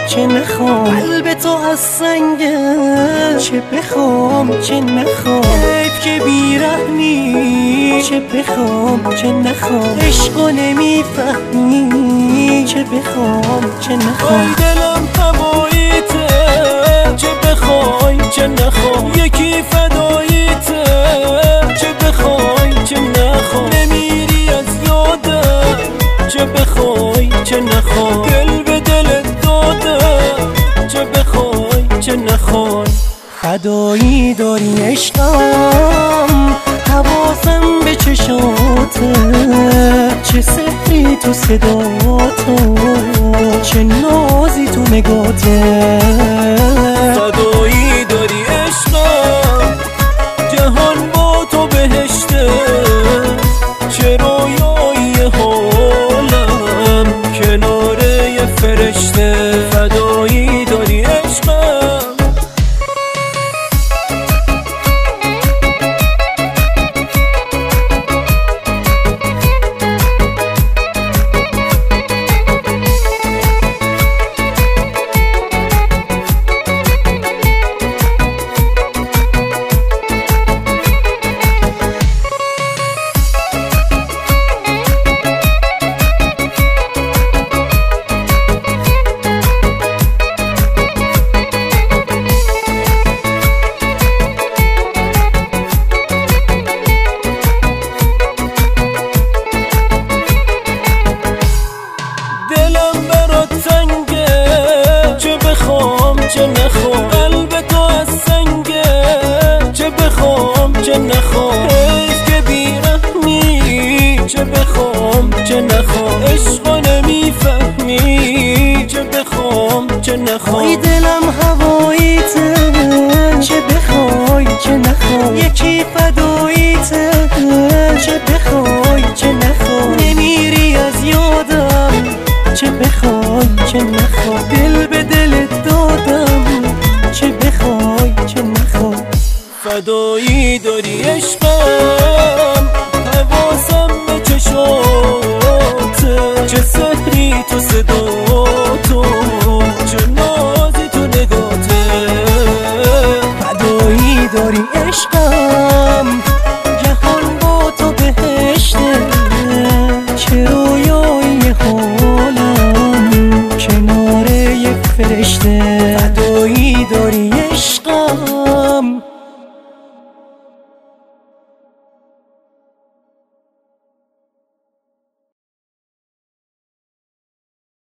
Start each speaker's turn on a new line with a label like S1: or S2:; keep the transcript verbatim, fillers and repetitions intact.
S1: چه نخوام، قلب تو از سنگه چه بخوام چه نخوام، حیف که بیرحمی چه بخوام چه نخوام، عشقو نمیفهمی چه بخوام چه نخوام. ای دلم هواییته چه بخوای چه نخوام، یکی فداییته چه بخوای چه نخوام، نمیری از یادم چه بخوای چه نخوام، دل به دلت دادم چه بخوای چه نخوای. فدایی داری عشقم، حواسم به چشاته، چه سحری تو صداتو، چه نازی تو نگاته.
S2: فدایی داری عشقم، جهان با تو بهشته، چه رویایی حالم کنار یه فرشته. فدایی داری عشقم. چه نخوام، قلب تو از سنگه چه بخوام چه نخوام، حیف که بیرحمی چه بخوام چه نخوام، عشقو نمیفهمی چه بخوام چه نخوام.
S1: ای دلم هواییته چه بخوای چه نخوام، یکی فداییته چه بخوای چه نخوام، نمیری از یادم چه بخوای چه نخوام، دل به دلت دادم چه بخوای چه نخوام.
S2: فدایی داری عشقم.